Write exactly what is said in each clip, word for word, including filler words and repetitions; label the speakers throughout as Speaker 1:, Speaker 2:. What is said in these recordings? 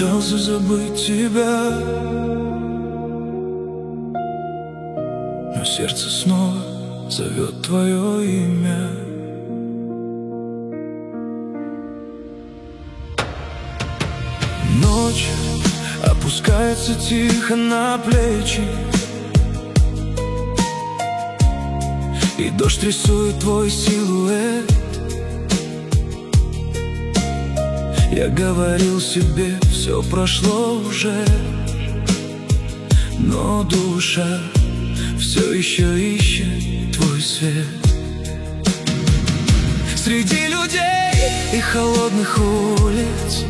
Speaker 1: пытался забыть тебя, но сердце снова зовет твое имя. Ночь опускается тихо на плечи, и дождь рисует твой силуэт. Я говорил себе, все прошло уже, но душа все еще ищет твой свет. Среди людей и холодных улиц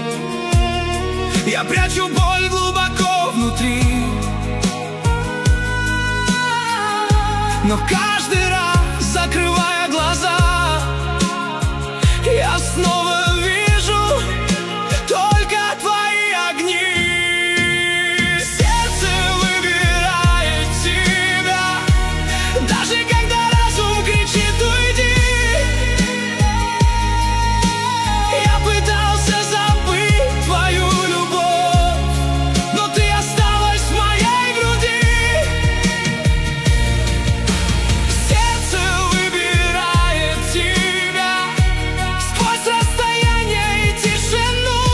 Speaker 1: я прячу боль глубоко внутри, но каждый раз, закрывая глаза, я снова вижу только твои огни. Сердце выбирает тебя, даже когда разум кричит уйди. Я пытался забыть твою любовь, но ты осталась в моей груди. Сердце выбирает тебя сквозь расстояние и тишину.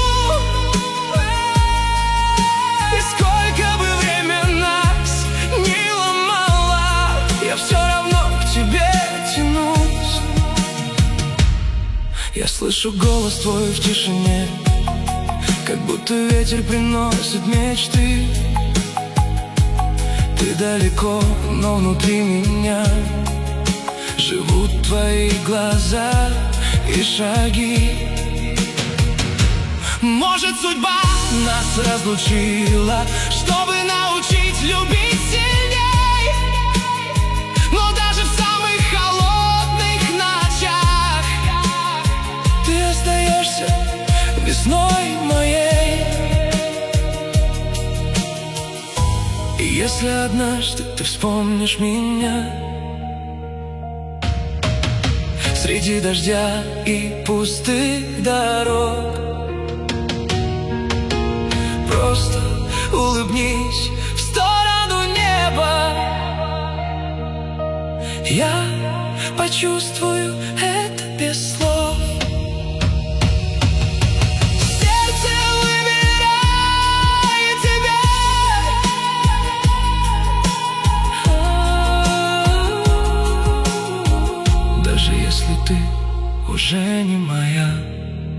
Speaker 1: И сколько бы время нас не ломало, я все равно к тебе тянусь. Я слышу голос твой в тишине, как будто ветер приносит мечты. Ты далеко, но внутри меня живут твои глаза и шаги. Может, судьба нас разлучила, чтобы научить любить сильней, но даже в самых холодных ночах ты остаешься весной моей. И если однажды ты вспомнишь меня среди дождя и пустых дорог, просто улыбнись в сторону неба. Я почувствую это без слов. Сердце выбирает тебя, даже если ты уже не моя.